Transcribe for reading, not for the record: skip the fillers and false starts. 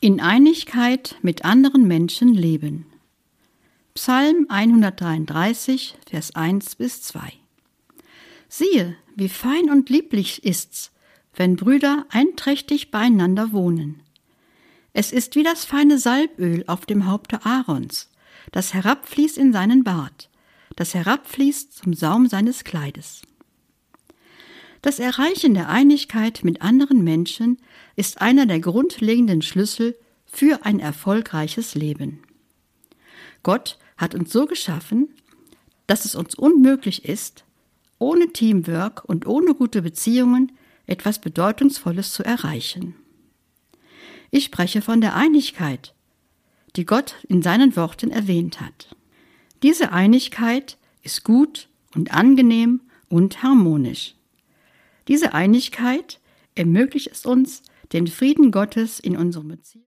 In Einigkeit mit anderen Menschen leben. Psalm 133, Vers 1-2. Siehe, wie fein und lieblich ist's, wenn Brüder einträchtig beieinander wohnen. Es ist wie das feine Salböl auf dem Haupte Aarons, das herabfließt in seinen Bart, das herabfließt zum Saum seines Kleides. Das Erreichen der Einigkeit mit anderen Menschen ist einer der grundlegenden Schlüssel für ein erfolgreiches Leben. Gott hat uns so geschaffen, dass es uns unmöglich ist, ohne Teamwork und ohne gute Beziehungen etwas Bedeutungsvolles zu erreichen. Ich spreche von der Einigkeit, die Gott in seinen Worten erwähnt hat. Diese Einigkeit ist gut und angenehm und harmonisch. Diese Einigkeit ermöglicht es uns, den Frieden Gottes in unserem Beziehungen